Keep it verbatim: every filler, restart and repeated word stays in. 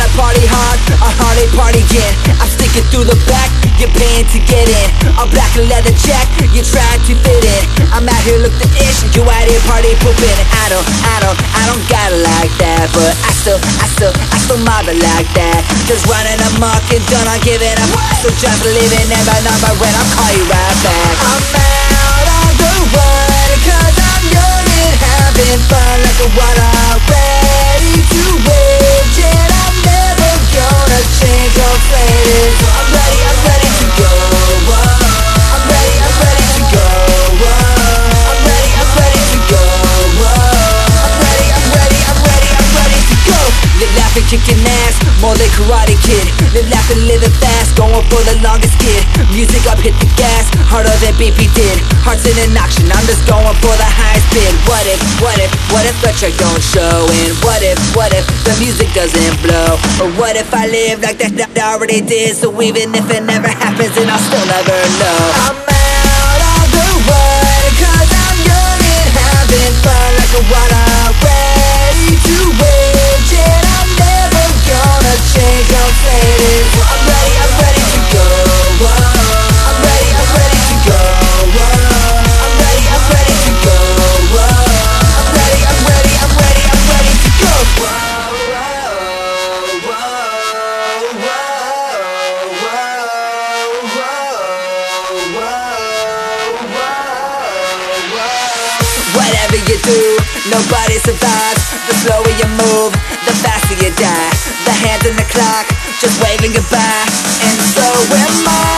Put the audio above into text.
party hard, a hard party again. I'm sticking through the back, you're paying to get in. A black leather jack, you're trying to fit in. I'm out here look the ish, you out here party pooping. I don't, I don't, I don't got it like that, but I still, I still, I still mob it like that. Just running amok and done on giving up. So just living in my number when I'll call you right back. I'm out on the run, cause I'm young and having fun. Like a what I'm ready to wage, and I'm never gonna change or play this. So I'm ready, I'm ready to go. I'm ready, I'm ready to go. I'm ready, I'm ready to go. I'm ready, I'm ready, I'm ready, I'm ready to go. Live laughing, kicking ass, more than Karate Kid. Live laughing, living fast, going for the longest kid. Music up, hit the gas, harder than B P did. Hearts in an auction, I'm just going for the highest bid. What if, what if, what if the track don't show? And what if, what if the music doesn't blow? Or what if I live like that, that I already did? So even if it never happens, then I'll still never know. I'm out on the run, cause I'm young and having fun. Like a what I'm ready to wage, and I'm never gonna change or play this. So I'm ready, I'm ready to go. I'm ready, I'm ready to go. I'm ready, I'm ready to go. I'm ready, I'm ready, I'm ready, I'm ready to go. Whatever you do, nobody survives. The slower you move, the faster you die. The hands in the clock, just waving goodbye. And so am I.